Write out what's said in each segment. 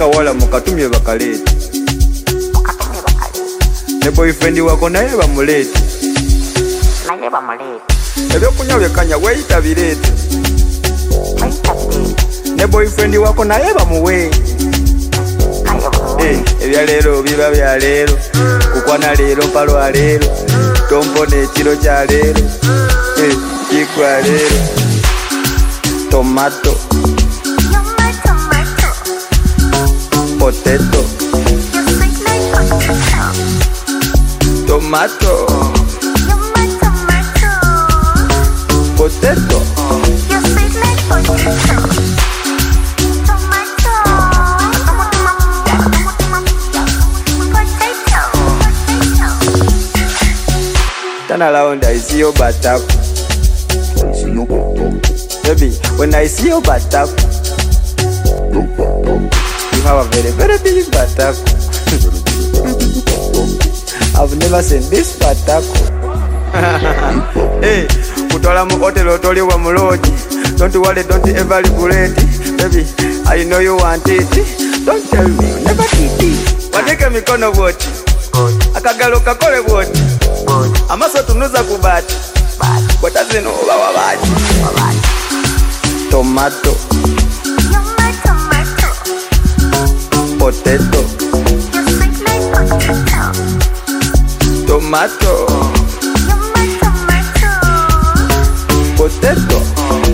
nakawala mukatumye bakalete. Ne boyfriend wako naye bamulete. Naye bamulete. Ebyokunywa byekanya weyita birete. Ne boyfriend wako naye bamuwe. Ebya leero biba bya leero. Kukwana leero mpalwa leero. Tompone ekiro kya leero. Kikwa leero. Tomato. Potato. Tomato. Potato. Turn around, I see your butt up. Baby, when I see your butt up, you have a very, very big butt up. I've never seen this butt up. Hey, kutola mu hotel otoli wa mulodi. Don't worry, don't ever regret it. Baby, I know you want it. Don't tell me you never did it. Wateke mikono wote. Akagalo kakole wote. Amaso tunuza kubati. Watazino wabati. Tomato. Potato. Tomato. Potato.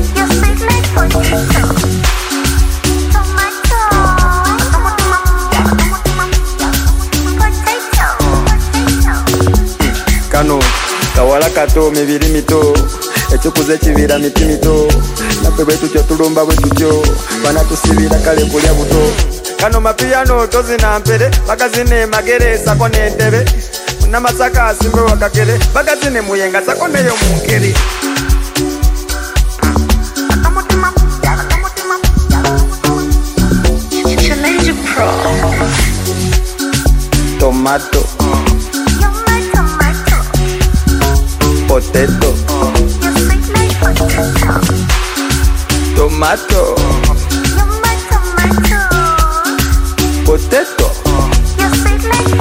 Kano kawala kato mibiri mito ekikuze kibira miti mito nafe bwetu kyo tulumba bwetu kyo bana tusibira kale kulya buto kano mapiano tozina mpere bagazine magere sako n'entebe namasaka asimbe wakakere bagazine muyenga sako neyo munkeri. Tomato. Potato. Tomato. Potato.